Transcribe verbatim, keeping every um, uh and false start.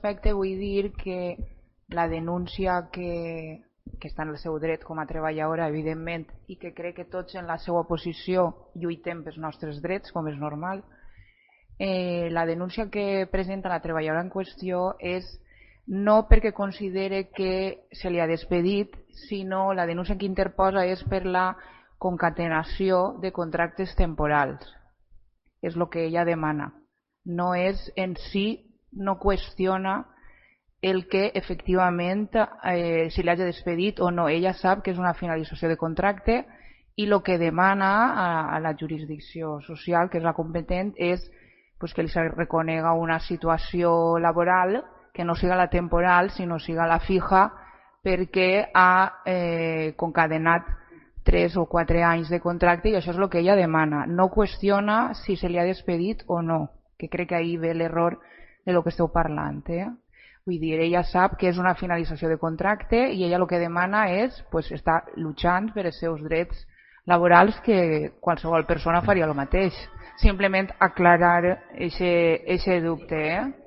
aspecte vull dir que la denúncia que, que està en el seu dret com a treballadora, evidentment, i que crec que tots en la seva posició lluitem pels nostres drets, com és normal, eh, la denúncia que presenta la treballadora en qüestió és no perquè considere que se li ha despedit, sinó la denúncia que interposa és per la concatenació de contractes temporals. És el que ella demana. No és en si, no qüestiona el que efectivament eh, si li hagi despedit o no. Ella sap que és una finalització de contracte i el que demana a, a la jurisdicció social, que és la competent, és pues, que li se reconega una situació laboral que no siga la temporal, sinó siga la fija, perquè ha eh, concadenat tres o quatre anys de contracte i això és el que ella demana. No qüestiona si se li ha despedit o no, que crec que ahir ve l'error de lo que esteu parlant. Eh? Vull dir, ella sap que és una finalització de contracte i ella el que demana és pues, estar lluitant per els seus drets laborals, que qualsevol persona faria el mateix. Simplement aclarar aquest dubte. Eh?